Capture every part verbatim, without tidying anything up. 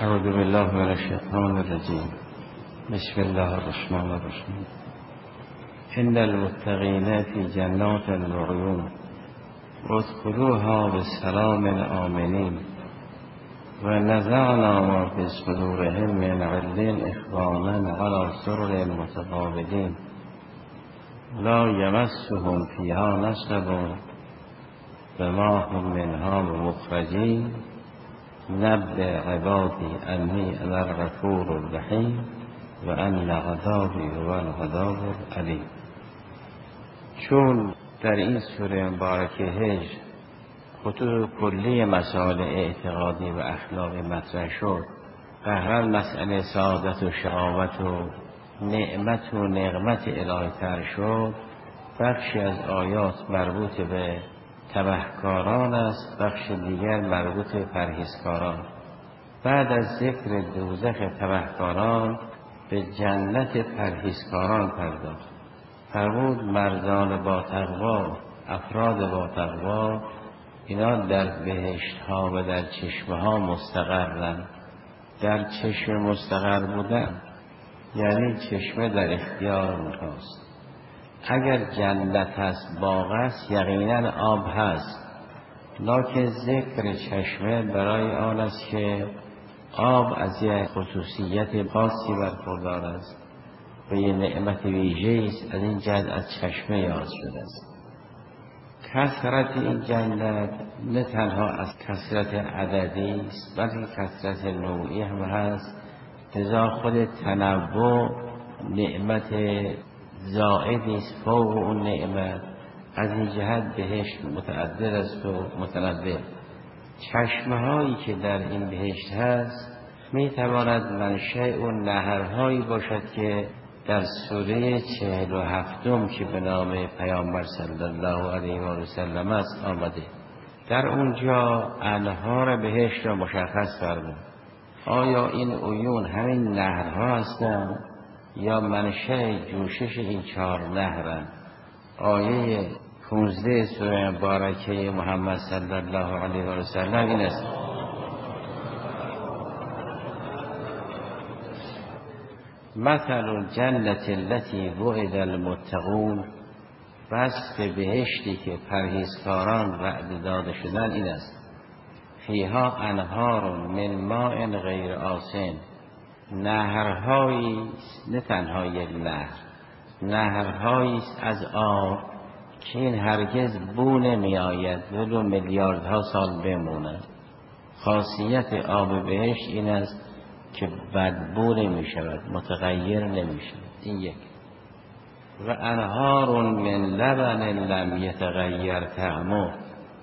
اعوذ بالله من الشیطان الرجیم. بسم الله الرحمن الرحیم. ان المتقین فی جنات وعیون ادخلوها بسلام آمنین و نزعنا ما فی صدورهم من غل اخوانا علی سرر متقابلین لا یمسهم فیها نصب و ما هم منها بمخرجین نبئ عبادی انی انا الغفور الرحیم و ان عذابی هو العذاب العلیم. چون در این سوره مبارکه هجر خطوط کلی مسائل اعتقادی و اخلاقی مطرح شد، قهرا مسئله سعادت و شقاوت و نعمت و نقمت الهی تر شد، بخشی از آیات مربوط به تبهکاران است، بخش دیگر مربوط به پرهیزکاران. بعد از ذکر دوزخ تبهکاران به جنت پرهیزکاران پرداخت. فرمود مردان با تقوا، افراد با تقوا، اینا در بهشت ها و در چشمه ها مستقرن. در چشمه مستقر بودن یعنی چشمه در اختیار اونهاست. اگر جنت هست، باغ هست، یقینا آب هست، لکن ذکر چشمه برای آن است که آب از یک خصوصیت خاصی برخوردار است و یه نعمت ویژه‌ای است. از این جهت از چشمه یاد شده است. کثرت این جنت نه تنها از کثرت عددی است بلکه کثرت نوعی هم هست، لذا خود تنوع نعمت زائدی است فوق اون نعمت. از این جهت بهشت متعدد است و متنوع. چشمه هایی که در این بهشت هست می تواند منشأ اون نهرهایی باشد که در سوره چهل و هفتم که به نام پیامبر صلی الله علیه و سلم است آمده. در اونجا انهار بهشت را مشخص فرمود. آیا این عیون همین نهرها هستند یا منشأ جوشش این چهار نهرند؟ آیه پانزده سوره مبارکه محمد صلی الله علیه و سلم این است: مثل الجنة التي وعد المتقون، وصف بهشتی که پرهیزکاران وعده داده شدن این است: فیها انهار من ماء غیر آسن، نهرهایی نه تنها یک نهر، نهرهایی از آب که این هرگز بو نمی آید ولو میلیاردها سال بموند. خاصیت آب بهشت این است که بدبو نمی شود، متغیر نمی شود. این یک. و انهار من لبن لم یتغیر طعمه،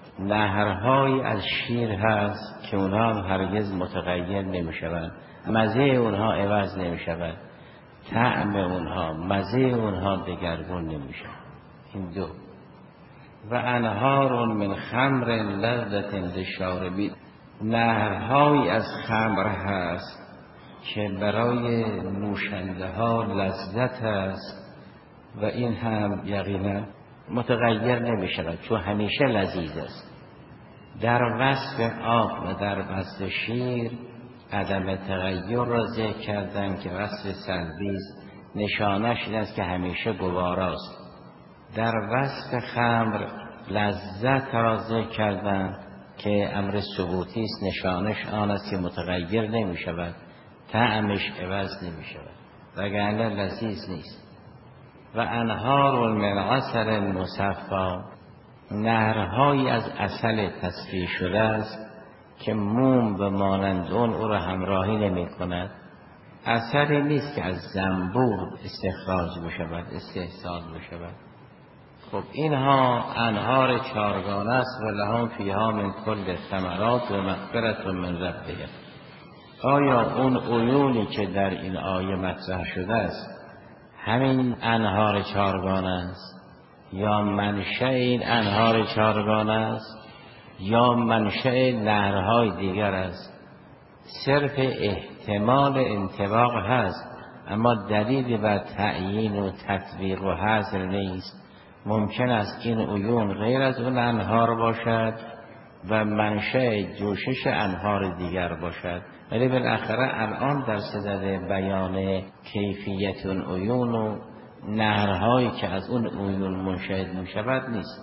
نهرهایی از شیر هست که اونها هم هرگز متغیر نمی شود، مزه اونها عوض نمی شود، طعم اونها، مزه اونها دگرگون نمی شود. این دو. و انهار من خمر لذت للشاربین، نهرهایی از خمر هست که برای نوشنده ها لذت است و این هم یقینا متغیر نمی شود چون همیشه لذیذ است. در وصف آب و در وصف شیر عدم تغییر را ذکر کردن که وصف سلبی است، نشانش این است که همیشه گواراست. در وصف خمر لذت را ذکر کردن که امر ثبوتی است، نشانش آن است که متغیر نمی شود، طعمش عوض نمی شود، وگرنه لذیذ نیست. و انهار من عسل مصفا، نهرهایی از عسل تصفیه شده است که موم به مانند اون او را همراهی نمی کند. عسلی نیست که از زنبور استخراج بشود، استحصال بشود. خب اینها انهار چارگانه است و لهم فیها من کل ثمرات و مغفرت من ربهم. آیا اون عیونی که در این آیه مطرح شده است همین انهار چارگانه است یا منشأ این انهار چارگانه است یا منشأ نهرهای دیگر است؟ صرف احتمال انطباق هست اما دلیلی بر تعیین و تطبیق و حصر نیست. ممکن است این عیون غیر از اون انهار باشد و منشأ جوشش انهار دیگر باشد. ولی بالاخره الان در صدد بیان کیفیت اون عیون و نهرهایی که از اون عیون منشأ می شود نیست.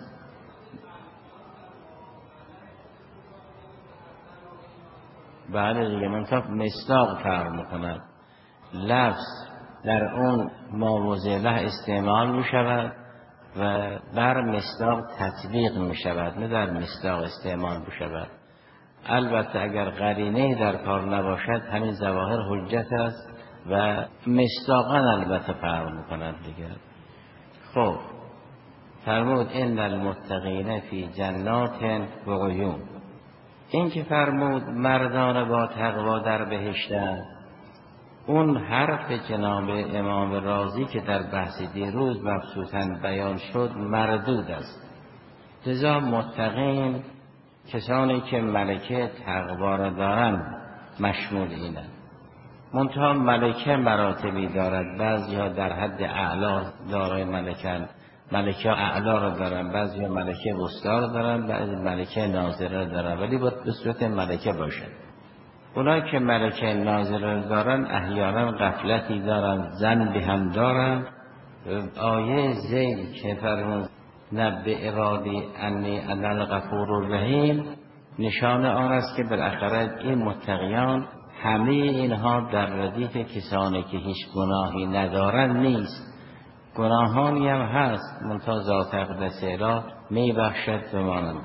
بله دیگه، منطقه مصداق فرق میکند. لفظ در اون ماوزله استعمال می شود و بر مصداق تطبیق می شود، نه در مصداق استعمال می شود. البته اگر قرینه در کار نباشد همین ظواهر حجت است و مصداقا البته فرق می کند دیگه. خب فرمود ان المتقین فی جنات و عیون. این که فرمود مردان با تقوا در بهشتند، اون حرف جناب امام رازی که در بحث دیروز مبسوطاً بیان شد مردود است. لذا متقین کسانی که ملکه تقوا را دارند مشمول اینند. منتها ملکه مراتبی دارد، بعضی‌ها در حد اعلا دارای ملکن، ملکه اعلا را دارن، بعضی‌ها ملکه وسطی را دارن، بعضی ملکه ناظره را دارن، ولی باید به صورت ملکه باشد. اونا که ملکه ناظره دارن احیانا غفلتی دارن، ذنبی هم دارن. آیه ذیل که فرمود نبئ عبادی انی انا الغفور الرحیم نشان آن است که بالاخره این متقیان همه اینها در ردیف کسانی که هیچ گناهی ندارن نیست. گناهانی هم هست، منتها ذات اقدس را می بخشد و مانند.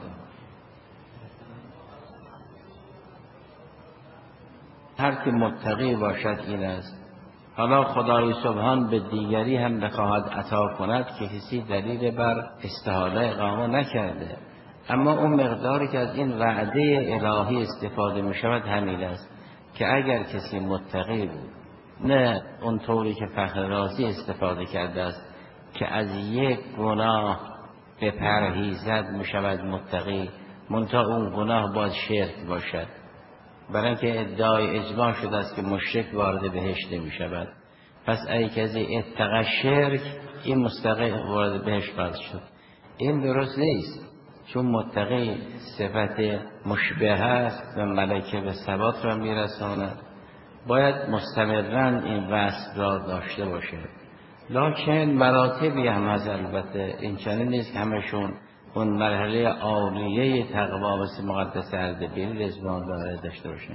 هر که متقی باشد این است. حالا خدای سبحان به دیگری هم بخواهد عطا کند که کسی دلیل بر استحاله اقامه نکرده، اما اون مقداری که از این وعده الهی استفاده می شود همین است که اگر کسی متقی بود، نه اون طوری که فخر رازی استفاده کرده است که از یک گناه به پرهیزد می شود متقی، منتها اون گناه باید شرک باشد، برای اینکه ادعای اجماع شده است که مشرک وارد بهشت نمی شود. پس ای کسی اتقى شرک، این مستقیم وارد بهشت خواهد شد. این درست نیست، چون متقی صفت مشبه است و ملکه به ثبات را می رساند، باید مستمرن این وصف را داشته باشه. لکن مراتبی هم از البته این چنین نیست که همشون اون مرحله عالیه تقوا مثل مقدس اردبیل رضوان داره داشته باشن.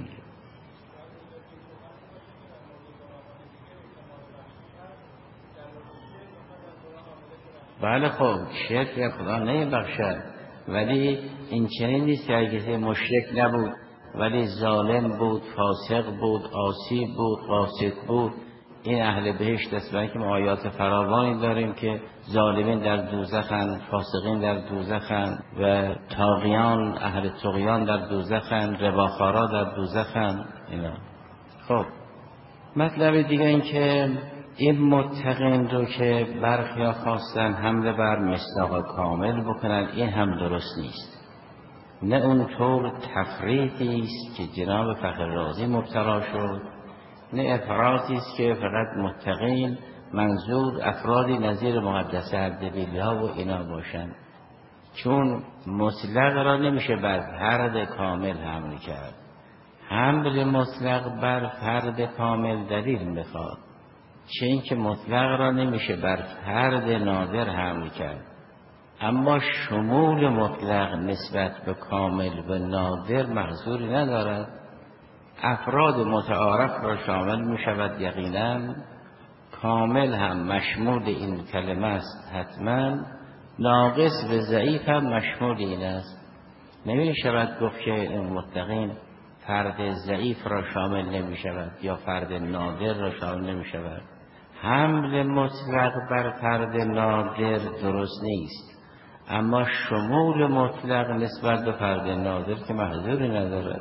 بله خب شرک خدا نمیبخشد، ولی این چنین نیست که اگه کسی مشرک نبود ولی ظالم بود، فاسق بود، عاصی بود، قاصد بود، این اهل بهشت است. برای که ما آیات فراوانی داریم که ظالمین در دوزخند، فاسقین در دوزخند و طاغیان اهل طغیان در دوزخند، رباخارا در دوزخند. اینا خب مطلب دیگه این که این متقین رو که برخیا خواستن حمله بر مصداق کامل بکنن، این هم درست نیست. نه اونطور تفریطی است که جناب فخر رازی مبتلا شد، نه افراطی است که فقط متقین منظور افرادی نظیر مقدس اردبیلی ها و اینا باشند، چون مطلق را نمیشه بر فرد کامل حمل کرد. حمل مطلق بر فرد کامل دلیل میخواد، چه این که مطلق را نمیشه بر فرد نادر حمل کرد. اما شمول مطلق نسبت به کامل و نادر محظوری ندارد، افراد متعارف را شامل می شود یقینا، کامل هم مشمول این کلمه است حتما، ناقص و ضعیف هم مشمول این است. نمی شود گفت که این متقین فرد ضعیف را شامل نمی شود یا فرد نادر را شامل نمی شود. حمل مطلق بر فرد نادر درست نیست، اما شمول مطلق نسبت به فرد نادر که محظوری ندارد.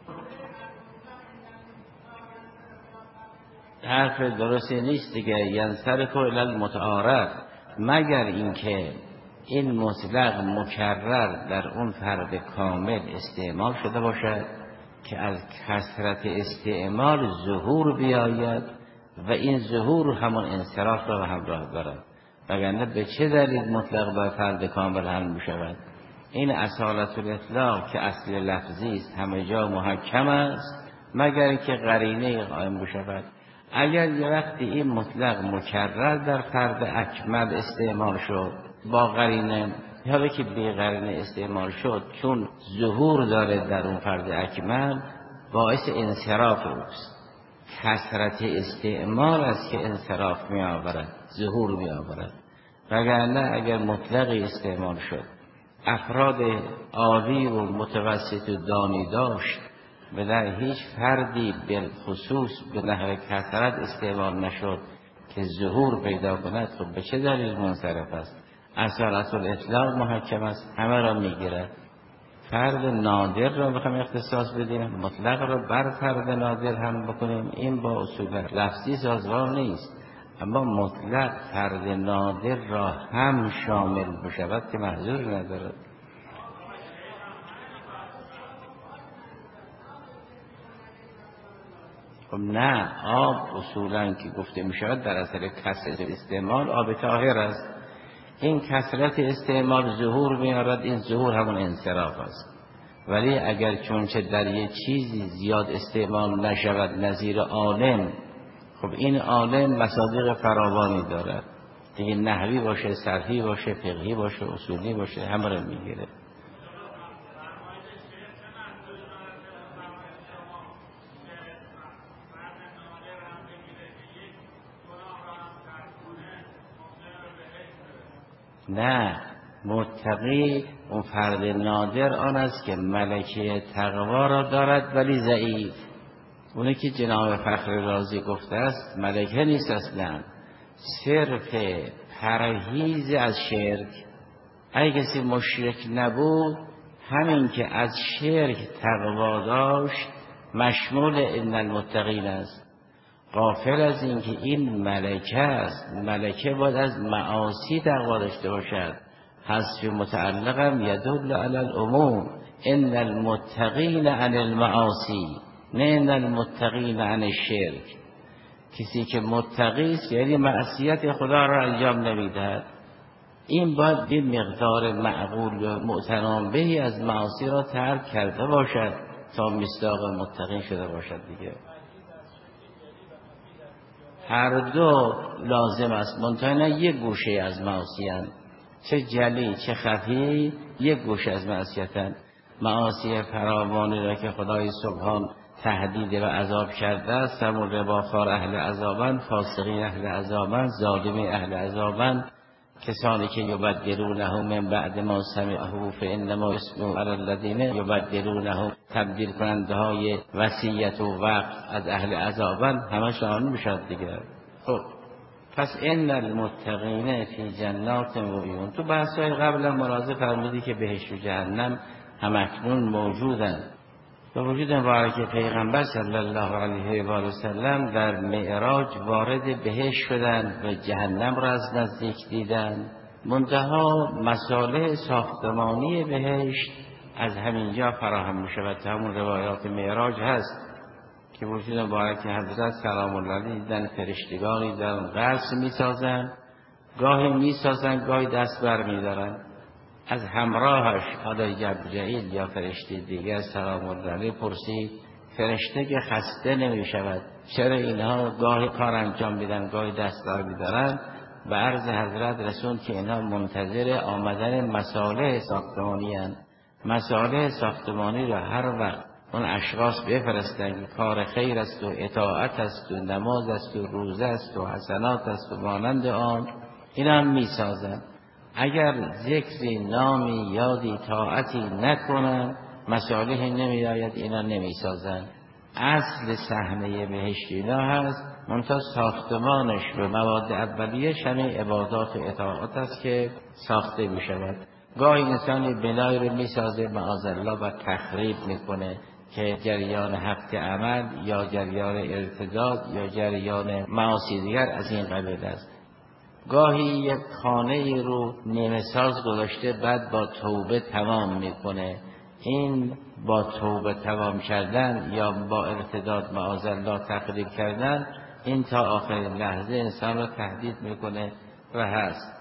حرف درستی نیست دیگه. ینصرف الی المتعارف، مگر اینکه این مطلق مکرر در اون فرد کامل استعمال شده باشد که از کثرت استعمال ظهور بیاید و این ظهور همون انصراف را به همراه دارد، وگرنه به چه دلیل مطلق بر فرد کامل حمل می شود؟ این اصالت الاطلاق که اصل لفظی است همه جا محکم است مگر که قرینه قائم بشود. اگر یه وقتی این مطلق مکرر در فرد اکمل استعمال شد با قرینه یا که بی قرینه استعمال شد، چون ظهور داره در اون فرد اکمل باعث انصراف اوست. کثرت استعمال است که انصراف می آورد، ظهور می آورد. وگرنه اگر مطلقی استعمال شد افراد عالی و متوسط و دانی داشت و در هیچ فردی بالخصوص به نحو کثرت استعمال نشد که ظهور پیدا کند، خب به چه دلیل منصرف است؟ اصالت الاطلاق محکم است، همه را میگیرد. فرد نادر را بخوایم اختصاص بدیم، مطلق را بر فرد نادر هم بکنیم، این با اصول لفظی سازگار نیست. اما مطلق فرد نادر را هم شامل بشود که محذور ندارد. خب نه، آب اصولا که گفته می شود در اثر کثرت استعمال آب طاهر است. این کثرت استعمال ظهور میارد، این ظهور همون انصراف است. ولی اگر چونچه در یه چیزی زیاد استعمال نشود نظیر عالم، خب این عالم مصادیق فراوانی دارد دیگه، نحوی باشه، صرفی باشه، فقهی باشه، اصولی باشه، همه رو میگیره. نه، متقی اون فرد نادر آن است که ملکه تقوا را دارد ولی ضعیف. اونه که جناب فخر رازی گفته است ملکه نیست اصلا، صرف پرهیز از شرک. اگه کسی مشرک نبود، همین که از شرک تقوا داشت مشمول ان المتقین است. غافل از این که این ملکه است. ملکه باید از معاصی تقوا داشته باشد. حذف متعلقم یدل علی العموم، ان المتقین عن المعاصی، نه ان المتقین عن الشرک. کسی که متقی است یعنی معصیت خدا را انجام نمیدهد، این باید به مقدار معقول و معتنام بهی از معاصی را ترک کرده باشد تا مصداق متقین شده باشد دیگه. هر دو لازم است، منتها نه یک گوشه از معاصی هستند، چه جلی چه خفی یک گوشه از معصیتند. معاصی فراوانی را که خدای سبحان تهدید و عذاب کرده است، همون رباخوار اهل عذابند، فاسقین اهل عذابند، ظالمین اهل عذابند، کسانی که یبدلونه من بعد ما سمعه فانما اسمه علی الذین یبدلونه، تبدیل کننده های وصیت و وقت از اهل عذابند، همه شامل میشد دیگه. خب پس ان المتقین فی جنات و عیون. تو بحث‌های قبلا ملاحظه فرمودی که بهشت و جهنم همکنون موجودند. با وجود مبارک پیغمبر صلی الله علیه و آله و سلم در معراج وارد بهشت شدند و جهنم را از نزدیک دیدند. منتها مصالح ساختمانی بهشت از همینجا فراهم می شود. همون روایات معراج هست که وجود مبارک حضرت سلام الله علیه دیدن فرشتگانی در قصر می سازند، گاهی می سازند گاهی دست بر می دارند. از همراهش حالا جبرئیل یا فرشته دیگر سلام الله علیه پرسید فرشته که خسته نمی شود چرا اینها گاهی کار انجام میدن گاهی دست بر می دارند؟ به عرض حضرت رسول که اینها منتظر آمدن مصالح ساختمانی هستند. مصالح ساختمانی را هر وقت اون اشخاص بفرستند که کار خیر است و اطاعت است و نماز است و روزه است و حسنات است و مانند آن، اینا هم می سازند. اگر ذکری نامی یادی طاعتی نکنند مصالحی نمی آید، اینا نمی سازند. اصل صحنه بهشت اینا هست، منتها ساختمانش و مواد اولیه‌اش همین عبادات و اطاعت است که ساخته می شود. گاهی انسانی بنای رو می سازه معاذالله و تخریب میکنه که جریان حق عمل یا جریان ارتداد یا جریان معاصی دیگر از این قبیل است. گاهی یک خانه رو نیمه ساز گذاشته بعد با توبه تمام میکنه. این با توبه تمام کردن یا با ارتداد معاذالله تخریب کردن، این تا آخرین لحظه انسان را تهدید میکنه و هست.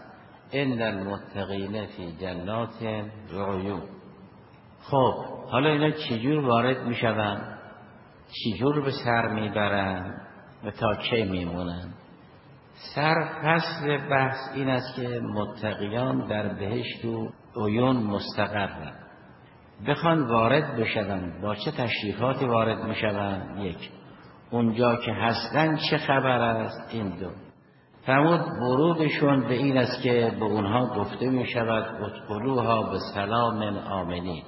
ان المتقین فی جنات و عیون. خب حالا اینا چجور وارد میشوند، چجور به سر میبرند و تا کی میمونند؟ سر فصل بحث این است که متقیان در بهشت و عیون مستقرند. بخوان وارد بشوند با چه تشریفاتی وارد میشوند؟ یک، اونجا که هستن چه خبر است؟ این دو. فرمود ورودشون به این است که به اونها گفته می شود ادخلوها به سلام آمنین.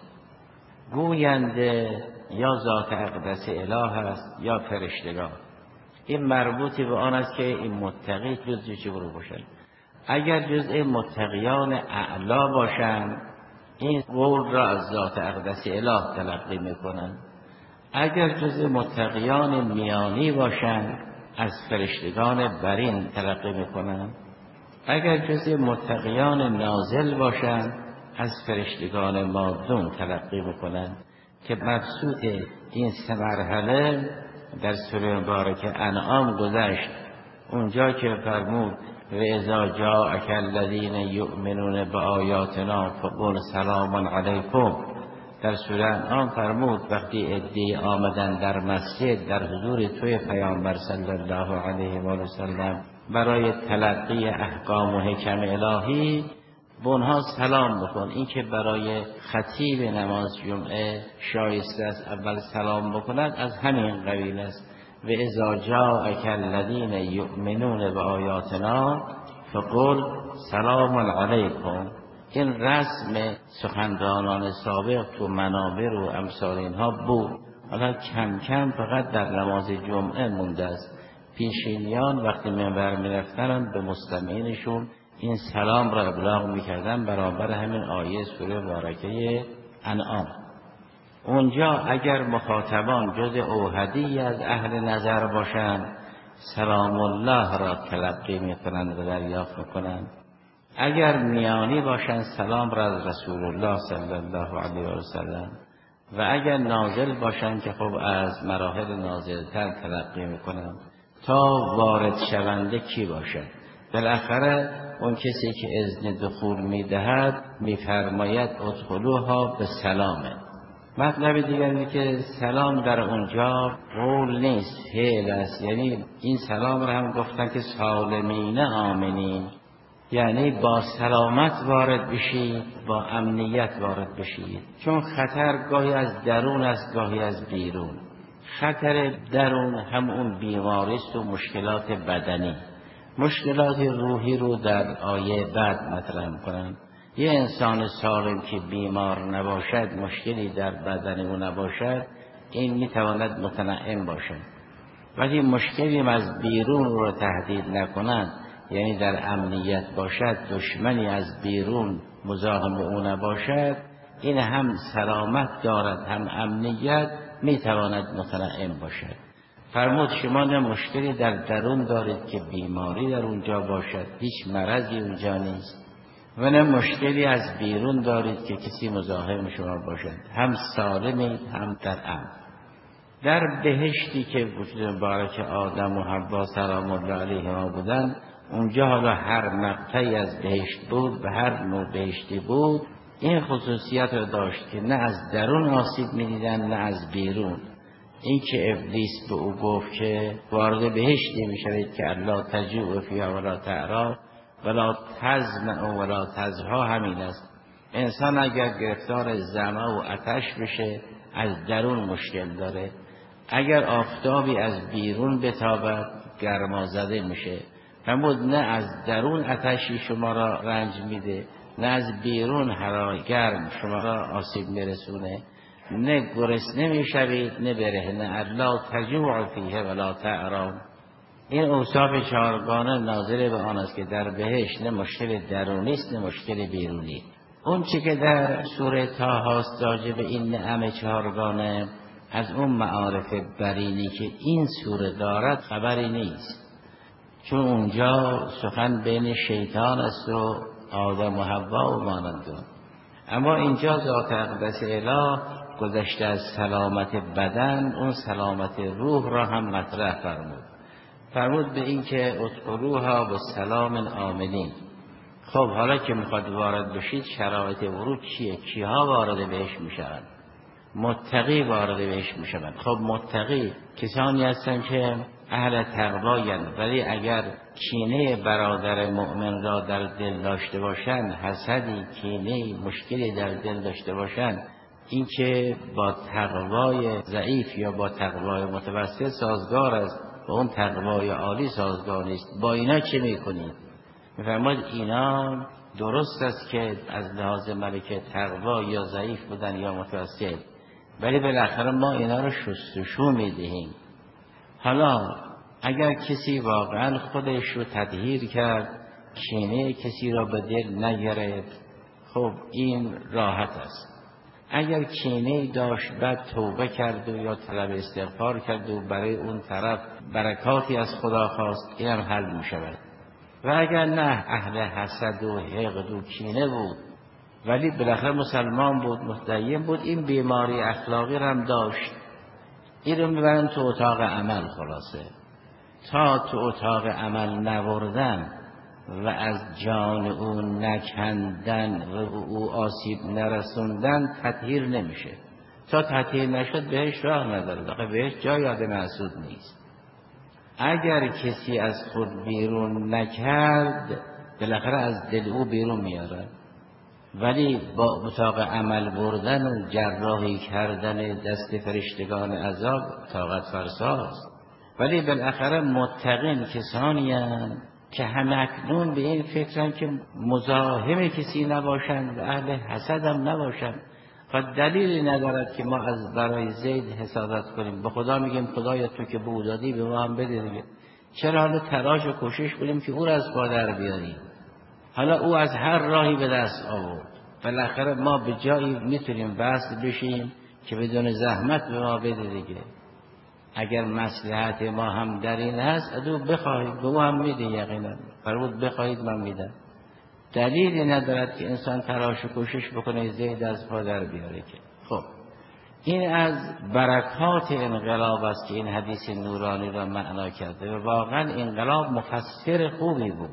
گوینده یا ذات اقدس اله است یا فرشتگان. این مربوطی به آن است که این متقی جزء چه گروه باشند. اگر جزء متقیان اعلا باشند این قول را از ذات اقدس اله تلقی میکنند. اگر جزء متقیان میانی باشند از فرشتگان برین تلقی میکنند. اگر جزء متقیان نازل باشند از فرشتگان مادون تلقی میکنند که مبسوط این سه مرحله در سوره مبارکه انعام گذشت. اونجا که فرمود و اذا جاءک الذین یؤمنون بآیاتنا فقل سلام علیکم، در سوره انعام فرمود وقتی عده‌ای آمدن در مسجد در حضور توی پیامبر صلی الله علیه و سلم برای تلقی احکام و حکم الهی به اونها سلام بکن. این که برای خطیب نماز جمعه شایسته است اول سلام بکند از همین قبیل است. و اذا جاءک الذین یؤمنون بآیاتنا فقل سلام علیکم. این رسم سخنرانان سابق تو منابر و امثال اینها بود، حالا کم کم فقط در نماز جمعه مونده است. پیشینیان وقتی منبر میرفتن به مستمعینشون این سلام را ابلاغ میکردن برابر همین آیه سوره مبارکه انعام. اونجا اگر مخاطبان جز اوحدی از اهل نظر باشند سلام الله را تلقی میکنند و دریافت میکنند. اگر میانی باشند سلام را از رسول الله صلی الله علیه و سلم، و اگر نازل باشند که خب از مراحل نازلتر تلقی میکنند. تا وارد شونده کی باشد؟ بالاخره اون کسی که اذن دخول میدهد میفرماید ادخلوها به سلامه. مطلب دیگر اینه که سلام در اونجا قول نیست، فعل است. یعنی این سلام را هم گفتن که سالمین آمنین، یعنی با سلامت وارد بشید، با امنیت وارد بشید. چون خطر گاهی از درون است گاهی از بیرون. خطر درون هم اون بیماری است و مشکلات بدنی. مشکلات روحی رو در آیه بعد مطرح می‌کنم. یه انسان سالم که بیمار نباشد، مشکلی در بدن او نباشد، این میتواند متنعم باشد. ولی مشکلی از بیرون رو تهدید نکنند، یعنی در امنیت باشد، دشمنی از بیرون مزاحم او نباشد، این هم سلامت دارد هم امنیت، میتواند متنعم باشد. فرمود شما نه مشکلی در درون دارید که بیماری در اونجا باشد، هیچ مرضی اونجا نیست، و نه مشکلی از بیرون دارید که کسی مزاحم شما باشد، هم سالمید هم در امن. در بهشتی که وجود مبارک آدم و حوا سلام الله علیهما بودن، اونجا حالا هر مقطعی از بهشت بود و هر نوع بهشتی بود این خصوصیت رو داشت که نه از درون آسیب می‌دیدن نه از بیرون. این که ابلیس به او گفت که وارد بهشتی میشوید که الا تجوع فیها ولا تعری ولا تظمأ ولا تضحی، همین است. انسان اگر گرفتار ظمأ و آتش بشه از درون مشکل داره. اگر آفتابی از بیرون بتابد گرمازده میشه. فرمود نه از درون آتشی شما را رنج میده، نه از بیرون حرارت گرم شما را آسیب میرسونه. نه گرسنه میشوید نه برهنه. الا تجوع فیه ولا تعری. این اوصاف چهارگانه ناظر به آن است که در بهشت نه مشکل درونی است نه مشکل بیرونی. اون چی که در سوره طه است راجع به این نعم چهارگانه از اون معارف برینی که این سوره دارد خبری نیست، چون اونجا سخن بین شیطان است و آدم و حوا و مانند. اما اینجا ذات اقدس اله گذشته از سلامت بدن، اون سلامت روح را هم مطرح فرمود. فرمود به این که ادخلوها به سلام آمنین. خب حالا که میخواد وارد بشید شرایط ورود چیه؟ کیها وارد بهش میشوند؟ متقی وارد بهش میشوند. خب متقی کسانی هستند که اهل تقوایند، ولی اگر کینه برادر مؤمن را در دل داشته باشند، حسدی، کینه، مشکلی در دل داشته باشند، این که با تقوای ضعیف یا با تقوای متوسط سازگار است، با اون تقوای عالی سازگار نیست. با اینا چه میکنید؟ میفرماید اینا درست است که از لحاظ ملکه تقوا یا ضعیف بودن یا متوسط، ولی بالاخره ما اینا رو شستشو میدهیم. حالا اگر کسی واقعا خودش رو تطهیر کرد، کینه کسی را به دل نگرفت، خب این راحت است. اگر کینه داشت بعد توبه کرد و یا طلب استغفار کرد و برای اون طرف برکاتی از خدا خواست، این هم حل می شود. و اگر نه اهل حسد و حقد و کینه بود ولی بالاخره مسلمان بود، متدین بود، این بیماری اخلاقی هم داشت، این رو میبرن تو اتاق عمل. خلاصه تا تو اتاق عمل نوردن و از جان او نکندن و او آسیب نرسوندن تطهیر نمیشه. تا تطهیر نشد بهش راه نداره، بخی بهش جای یاد محسود نیست. اگر کسی از خود بیرون نکرد بالاخره از دل او بیرون میاره، ولی با اتاق عمل بردن و جراحی کردن دست فرشتگان عذاب طاقت فرساست. ولی بالاخره متقین کسانی هستند که همکنون به این فکرن که مزاحم کسی نباشند و اهل حسد هم نباشند. و دلیلی ندارد که ما از برای زید حسادت کنیم. به خدا میگیم خدایا تو که به دادی به ما هم بده دیگه. چرا حالا تلاش و کوشش کنیم که او را از پا در بیاریم؟ حالا او از هر راهی به دست آورد، بالاخره ما به جایی میتونیم وصل بشیم که بدون زحمت به ما بده دیگه. اگر مصلحت ما هم در این هست ادو بخواهید به او هم میده، یقینا فرمود بخواهید من میدم. دلیلی ندارد که انسان تلاش و کوشش بکنه زید از پا در بیاره که. خب این از برکات انقلاب است که این حدیث نورانی را معنا کرده و واقعا انقلاب مفسر خوبی بود،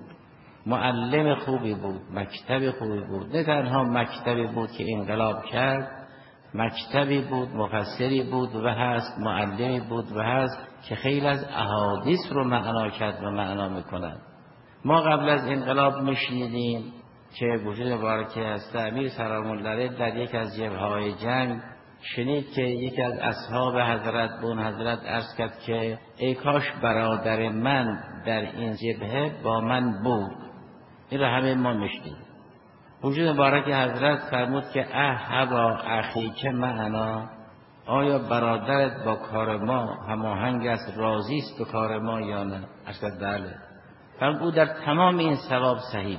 معلم خوبی بود، مکتب خوبی بود. نه تنها مکتبی بود که انقلاب کرد، مکتبی بود، مفسری بود و هست، معلمی بود و هست که خیلی از احادیث رو معنا کرد و معنا میکنند. ما قبل از انقلاب میشنیدیم که وجود مبارکه هست امیر سلام الله علیه در یک از جبهه‌های جنگ شنید که یکی از اصحاب حضرت به اون حضرت عرض کرد که ای کاش برادر من در این جبهه با من بود. این رو همه ما میشنیدیم. وجود مبارک حضرت فرمود که احبا اخی که معنا، آیا برادرت با کار ما هماهنگ است، راضی است به کار ما یا نه؟ اصلا بله. فرمود او در تمام این ثواب صحیح.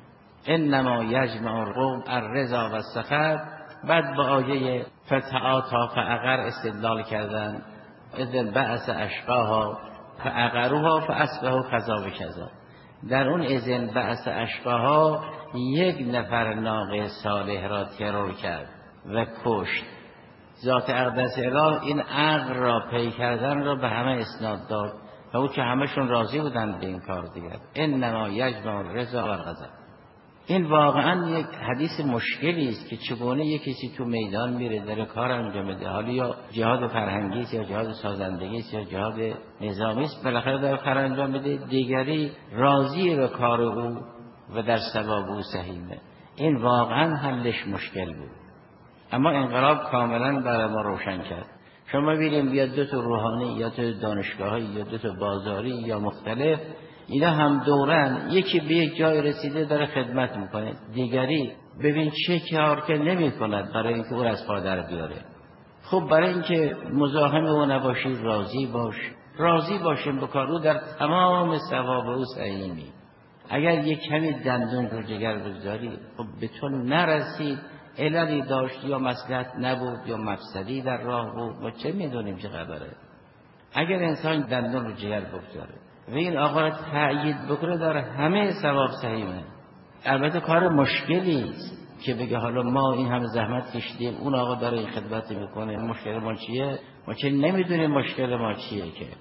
انما یجمع القوم الرضا و السخط. بعد با آیه فتعاطا فعقر استدلال کردن، اذ بعث اشقاها فعقروها فاصبحوا کذا و کذا. در اون اذن بعث اشقاها یک نفر ناقه صالح را ترور کرد و کشت. ذات اقدس اله این عقل را پی کردن را به همه اسناد داد و او که همشون راضی بودند به این کار دیگر. انما یجمع الرضا و الغضب. این واقعا یک حدیث مشکلی است که چگونه یک کسی تو میدان میره داره کار انجام میده، حالا یا جهاد فرهنگی است یا جهاد سازندگی است یا جهاد نظامی است، بالاخره داره کار انجام میده، دیگری راضی به کار او و در ثواب او سهیمه. این واقعا حلش مشکل بود، اما انقلاب کاملا برای ما روشن کرد. شما ببینید بیاد دو تا روحانی یا تو دانشگاهی یا دو تا بازاری یا مختلف، اینا هم دورن، یکی به یک جای رسیده داره خدمت میکنه، دیگری ببین چه کار که نمی کند برای اینکه او از پا در بیاره. خب برای اینکه مزاحم او نباشی راضی باش، راضی باشیم به کار او، در تمام ثواب او سعیمی. اگر یک کمی دندون رو جگر بگذاری خب به تو نرسید، عللی داشت یا مصلحت نبود یا مفسدی در راه بود، ما چه میدونیم چه خبره. اگر انسان دندون رو جگر بگذاره و این آقا را تأیید بکنه در همه ثواب سهیمه. البته کار مشکلی است که بگه حالا ما این همه زحمت کشیدیم اون آقا داره این خدمت میکنه، مشکل ما چیه؟ ما چه نمیدونیم مشکل ما چیه که.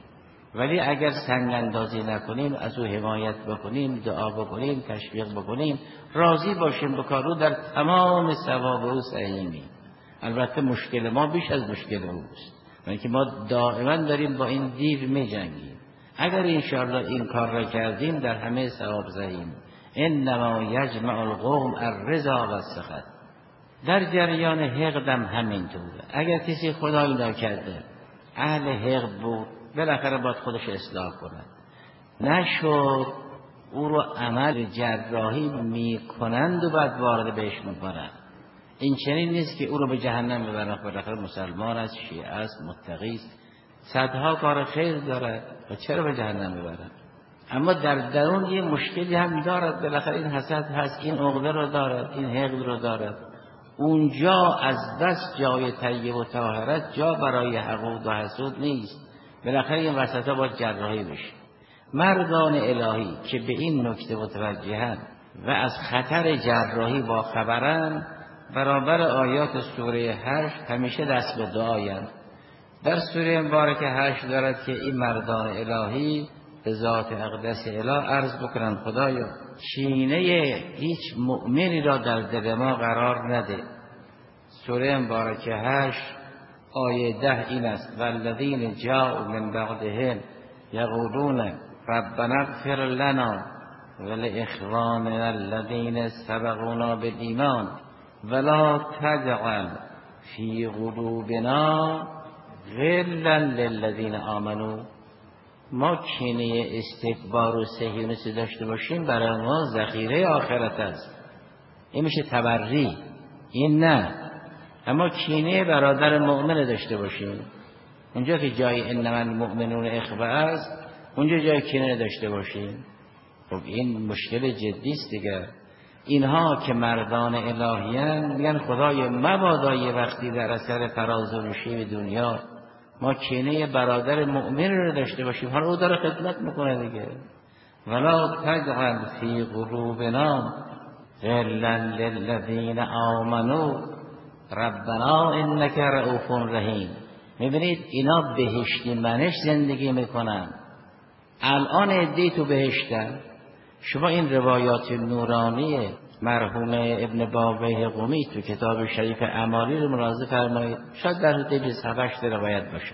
ولی اگر سنگ اندازی نکنیم، از او حمایت بکنیم، دعا بکنیم، تشویق بکنیم، راضی باشیم به کارو، در تمام ثواب او سهیمیم. البته مشکل ما بیش از مشکل اوست، یعنی که ما دائما داریم با این دیو می جنگیم. اگر انشاءالله این کار را کردیم در همه ثواب سهیم. انما یجمع القوم الرضا و السخط. در جریان حقدم همینطوره. اگر کسی خدایی نکرده اهل حقد بود، بالاخره باید خودش اصلاح کنه. نشد او رو عمل جراحی میکنند و بعد وارد بهش میکنند. این چنین نیست که او رو به جهنم ببرند. بالاخره مسلمان است، شیعه است، متقی است، صدها کار خیر دارد و چرا به جهنم ببرند؟ اما در درون یه مشکلی هم دارد. بالاخره این حسد هست، این عقده رو دارد، این حقد رو دارد. اونجا از بس جای طیب و طاهرت جا برای حقود و حسود نیست. بالاخره این وسطا باید جراحی بشه. مردان الهی که به این نکته متوجهند و از خطر جراحی با خبرند، برابر آیات سوره هشت همیشه دست به دعایند. در سوره مبارکه هشت دارد که این مردان الهی به ذات اقدس اله عرض بکنند خدایا کینه هیچ مؤمنی را در دل ما قرار نده. سوره مبارکه هشت آیه ده این است: والذین جاءوا من بعدهم یقولون ربنا اغفر لنا ولاخواننا الذین سبقونا بالایمان ولا تجعل فی قلوبنا غلا للذین آمنوا. ما کینه استکبار و صهیونیستی داشته باشیم برای ما ذخیره آخرت است. این میشه تبری، این نه. اما کینه برادر مؤمن داشته باشیم، اونجا که جای انما المؤمنون اخوه است، اونجا جای کینه داشته باشیم. خب این مشکل جدی است دیگه. اینها که مردان الهیان میگن خدای مبادا یه وقتی در اثر فراز و نشیب دنیا ما کینه برادر مؤمن رو داشته باشیم. حالا او داره خدمت میکنه دیگه. ولا تجعل فی قلوبنا غلا للذین آمنوا ربنا انک رؤوف رحیم. میبینید اینا بهشتی منش زندگی میکنن. الان عده‌ای تو بهشتن. شما این روایات نورانی مرحوم ابن بابیه قمی تو کتاب شریف اعمالی رو ملاحظه فرمایید. شاید در حدود بیست و هشت روایت باشه.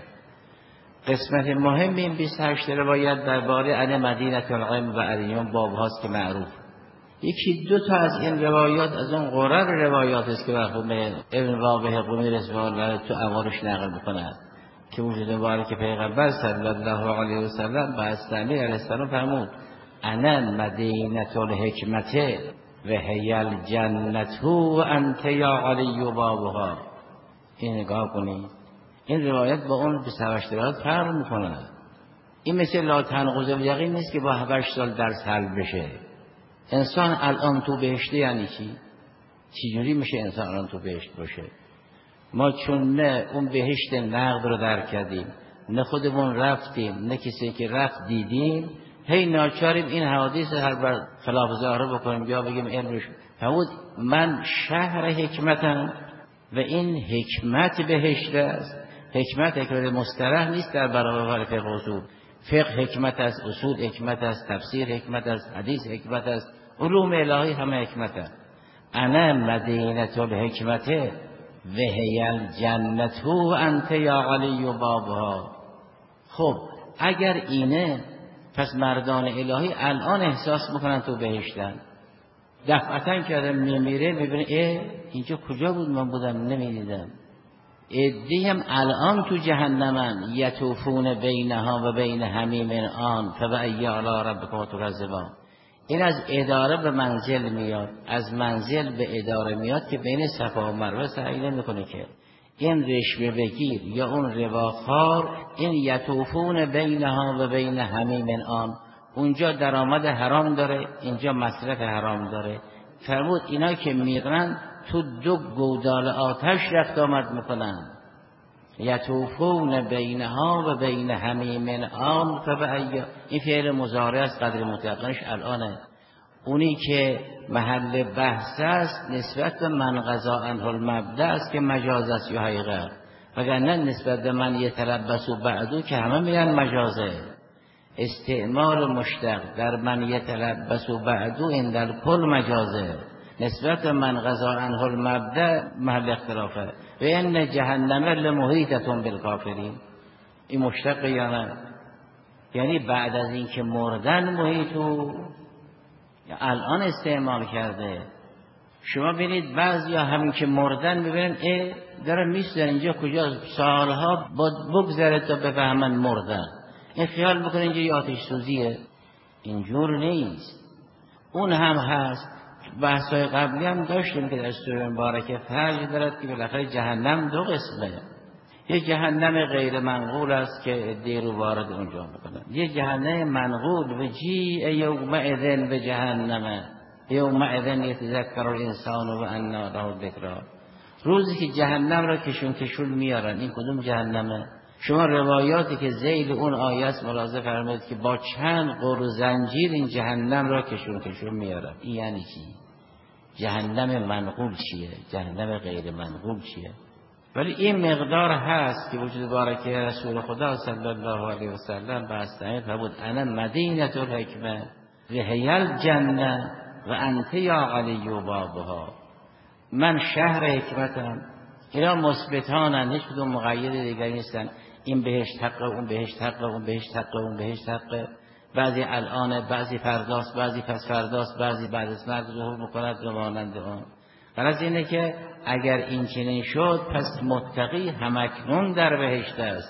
قسمت مهم این بیست و هشت روایت درباره اهل مدینه العلم و اریون باب هاست که معروف. یکی دو تا از این روایات از اون قرر روایات است که مرحوم ابن بابیه قمی رضوان الله تو اعمالش نقل میکنه که وجود مبارک پیغمبر صلی الله علیه و سلم با اسلمی علیه السلام فرمود انا مدینه الحکمت و هی الجنت و انت یا علی بابها. این نگاه کنید، این روایت با اون بیست و هشت روایت فرق میکنه. این مثل لا تنقض الیقین نیست که با هشت سال درس حل بشه. انسان الان تو بهشته یعنی چی؟ چجوری میشه انسان الان تو بهشت باشه؟ ما چون نه اون بهشت نقد رو درک کردیم، نه خودمون رفتیم، نه کسی که رفت دیدیم، هی ناچاریم این حوادث هر بر خلاف ظاهر بکنیم بیا بگیم علمش فرمود من شهر حکمتم و این حکمت بهشت است. حکمت حکمت مسترح نیست در برابر فقه اصول. فقه حکمت است، اصول حکمت است، تفسیر حکمت است، حدیث حکمت است، علوم الهی همه حکمت است. انا مدینه الحکمت و هی الجنت و انت یا علی بابها. خب اگر اینه پس مردان الهی الان احساس میکنن تو بهشتن. دفعتا که آدم میمیره میبینه اه اینجا کجا بود من بودم نمیدیدم. عده‌ای هم الان تو جهنمن یطوفون بینها و بین حمیم آن فبأی آلاء ربکما تکذبان. این از اداره به منزل میاد، از منزل به اداره میاد که بین صفا و مروه سعی نمیکنه که این رشوه بگیر یا اون رباخوار این یطوفون بینها و بین حمیم آن، اونجا درآمد حرام داره اینجا مصرف حرام داره. فرمود اینا که میرن تو دو گودال آتش رفت آمد میکنن. یطوفون بینها و بین حمیم آن فبأی. این فعل مضارع است، قدر مطلقش الانه. اونی که محل بحث است نسبت به من قضا عنه المبدأ است که مجاز است یا حقیقت، وگرنه نسبت به من یتلبسو بعدو که همه میگن مجازه. استعمال مشتق در من یتلبس و بعدو این در کل مجازه نسبت من غذا عنه المبدأ محل اختلافه و این جهنم لمحیطة بالکافرین. این مشتق یا نه؟ یعنی بعد از این که مردن محیطو الان استعمال کرده. شما ببینید بعضیا همین که مردن ببینن ای داره میستن اینجا کجا سالها بگذره تا بفهمن مردن، این خیال بکنه اینجا یه آتش سوزیه. اینجور نیست. اون هم هست. بحثای قبلی هم داشتیم که در سوره مبارکه فرق دارد که بالاخره جهنم دو قسمه. یه جهنم غیر منقول است که دیر وارد اونجا بکنن، یه جهنم منقول و جیء یومئذ به جهنم یومئذ یتذکر الانسان و انی له الذکری. روزی که جهنم را کشون کشون میارن. این کدوم جهنمه؟ شما روایاتی که ذیل اون آیه است ملاحظه فرمایید که با چند قر و زنجیر این جهنم را کشون کشون میارن. این یعنی چی؟ جهنم منقول چیه؟ جهنم غیر منقول چیه؟ ولی این مقدار هست که وجود بارکه رسول خدا صلی الله علیه و سلم بستنید فرمود انا مدینه الحکمه و هی الجنه و انت یا علی و بابها. من شهر حکمتم. اینا مثبتانن، هیچ کدوم مقید دیگری نیستن. این بهشت حقه، اون بهشت حقه، اون بهشت حقه، اون بهشت حقه. بعضی الان، بعضی فرداست، بعضی پس فرداست، بعضی بعد از مرگ ظهور میکند و مانند آن. غرض اینه که اگر این چنین شد پس متقی همکنون در بهشت است.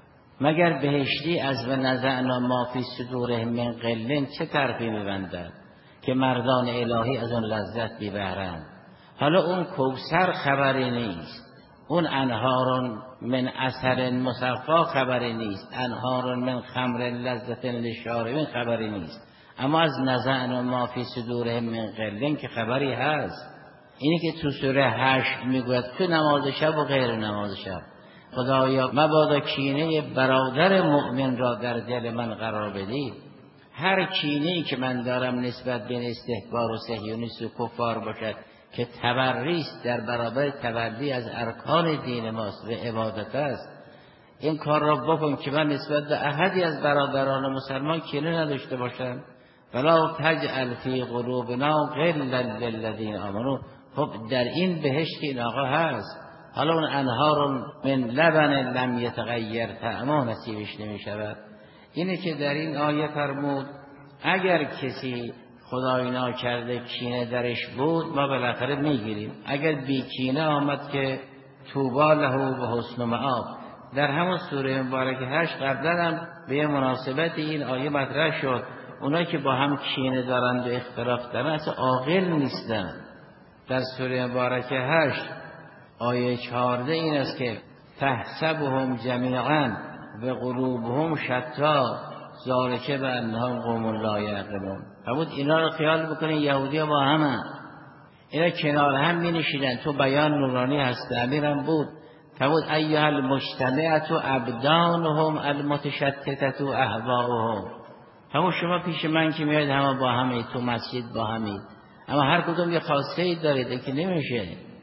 مگر بهشتی از و نزعنا ما فی صدورهم من غل چه طرفی میبندد که مردان الهی از اون لذت ببرند. حالا اون کوثر خبری نیست، اون انهار من عسل مصفا خبری نیست، انهار من خمر لذت للشاربین خبری نیست. اما از نزعنا ما فی صدورهم من غل که خبری هست. اینی که تو سوره هشت میگوید که نماز شب و غیر نماز شب، خدایا مبادا کینه برادر مؤمن را در دل من قرار بدی. هر کینه‌ای که من دارم نسبت بین استکبار و صهیونیست و کفار باشد که تبریست در برابر تبری از ارکان دین ماست و عبادت است، این کار را بکن که من نسبت به احدی از برادران مسلمان کینه نداشته باشم. ولا تجعل فی قلوبنا غلا للذین آمنوا. خب در این بهشت که این آقا هست، حالا اون انهار من لبن لم یتغیر طعمه نصیبش نمی شود. اینه که در این آیه فرمود اگر کسی خدای ناکرده کینه درش بود ما بالاخره میگیریم. اگر بی کینه آمد که طوبی له به حسن مآب. در همون سوره مبارکه هشت قبلا هم به مناسبت این آیه مطرح شد اونایی که با هم کینه دارند و اختلاف دارند اصلا عاقل نیستن. در سوره مبارکه هشت آیه چهارده این است که تحسبهم جمیعا و قلوبهم شتا ذالک بانهم قوم لا یعقلون. فرمود اینا رو خیال بکنین یهودی ها با همه اینا کنار هم می نشیدن. تو بیان نورانی هست امیرم بود. فرمود ایها المجتمعة ابدانهم المتشتتة اهواؤهم. فرمود شما پیش من که میاد همه با همه تو مسجد با همه، اما هر کدوم یه خاصه ای دارید که نمیشه.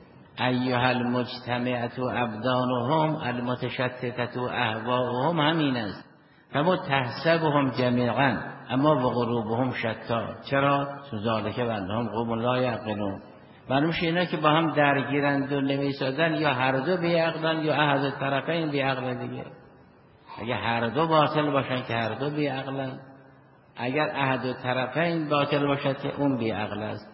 ایها المجتمعة ابدانهم المتشتتة اهواؤهم همین است. فرمود تحسبهم جمیعا اما و قلوبهم شتا. چرا؟ ذالک بانهم قوم لا یعقلون. معلوم میشه اینا که با هم درگیرند و نمیسازن یا هر دو بیعقلن یا احد الطرفین بیعقل دیگه. اگه هر دو باطل باشن که هر دو بیعقلن، اگر احد الطرفین باطل باشد که اون بیعقل است.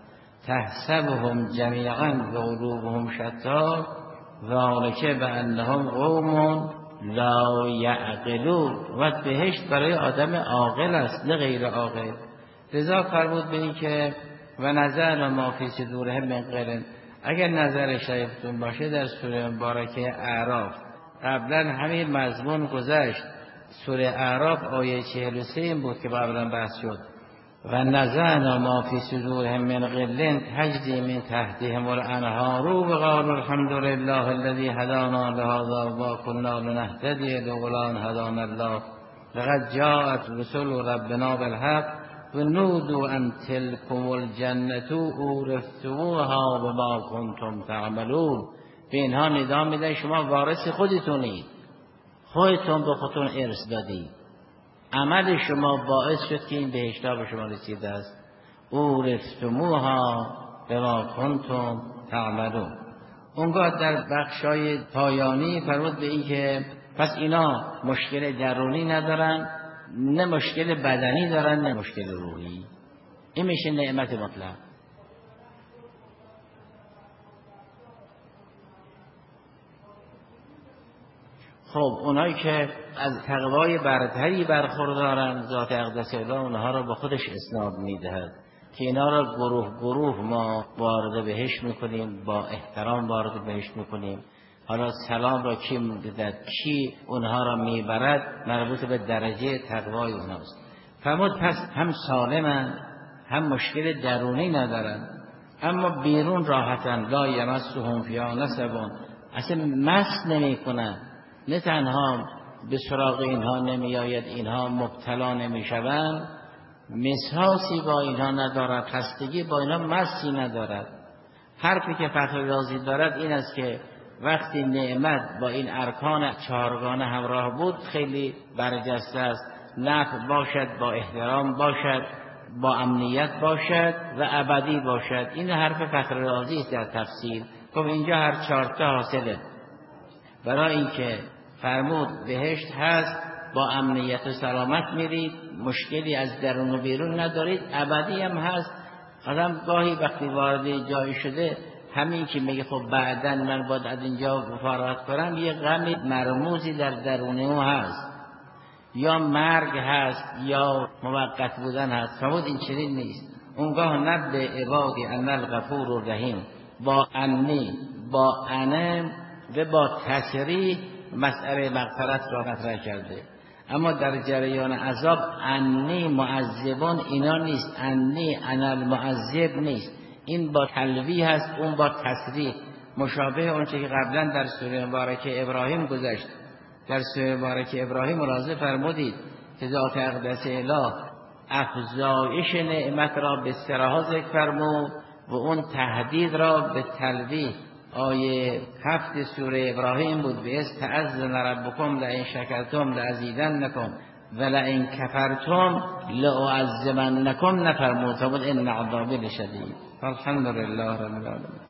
تحسبهم جمیعا و قلوبهم شتا ذالک بانهم قوم لا یعقلون. و بهشت برای آدم عاقل است نه غیر عاقل. لذا فرمود به این که و نظر ما فی صدورهم من غل. اگر نظر شریفتون باشه در سوره مبارکه اعراف قبلا همین مضمون گذشت. سوره اعراف آیه چهل و سه این بود که قبلا بحث شد. و نزعنا ما فی صدورهم من غل تجری من تحتهم الانهار و قالوا الحمد لله الذی هدانا لهذا و ما كنا لنهتدی لولا ان هدانا الله لقد جاءت رسل ربنا بالحق و نودوا ان تلکم الجنة اورثتموها بما کنتم تعملون. به اینها ندا میدن شما وارث خودتونید، خودتون به خودتون ارث دادید. عمل شما باعث شد که این بهشت‌ها به شما رسیده است. اورثتموها بما کنتم تعملون. اونگاه در بخشای پایانی فرمود به این که پس اینا مشکل درونی ندارن، نه مشکل بدنی دارن، نه مشکل روحی. این میشه نعمت مطلق. خب اونایی که از تقوای برتری برخوردارن، ذات اقدس اله اونها را به خودش اسناد میدهد که اینا را گروه گروه ما وارد بهشت میکنیم، با احترام وارد بهشت میکنیم. حالا سلام را کی میدهد، کی اونها را میبرد، مربوط به درجه تقوای اونهاست. فرمود پس هم سالمن، هم مشکل درونی ندارن، اما بیرون راحتن. لا یمسهم فیها نصب، اصلا مس نمی کنن. نه تنها به سراغ اینها نمی آید، اینها مبتلا نمی شوند، مساسی با اینها ندارد، خستگی با اینها مسی ندارد. حرفی که فخر رازی دارد این است که وقتی نعمت با این ارکان چهارگانه همراه بود خیلی برجسته است. نفع باشد، با احترام باشد، با امنیت باشد و ابدی باشد. این حرف فخر رازی است در تفسیر. خب اینجا هر چهارتا حاصله. برای اینکه فرمود بهشت هست، با امنیت و سلامت میرید، مشکلی از درون و بیرون ندارید، ابدی هم هست. آدم گاهی وقتی وارد جایی شده همین که میگه خب بعداً من باید از اینجا فارغت کنم، یه غم مرموزی در درون او هست، یا مرگ هست یا موقت بودن هست. فرمود این چنین نیست. اونگاه نبه عبادی ان الغفور الرحیم، با انی، با انم و با تشریح مسئله مغفرت را مطرح کرده. اما در جریان عذاب انی معذبون اینا نیست، انی انا المعذب نیست. این با تلویح هست، اون با تصریح. مشابه اون چه که قبلا در سوره مبارکه ابراهیم گذشت. در سوره مبارکه ابراهیم ملاحظه فرمودید که ذات اقدس اله افزایش نعمت را به صراحت ذکر فرمود و اون تهدید را به تلویح. آیه هفت سوره ابراهیم بود: و استعذن ربکم لئن شکرتم لازیدنکم و لئن کفرتم لأعذبنکم. نفرمود، فرمود ان عذابی لشدید. الحمدلله رب العالمین.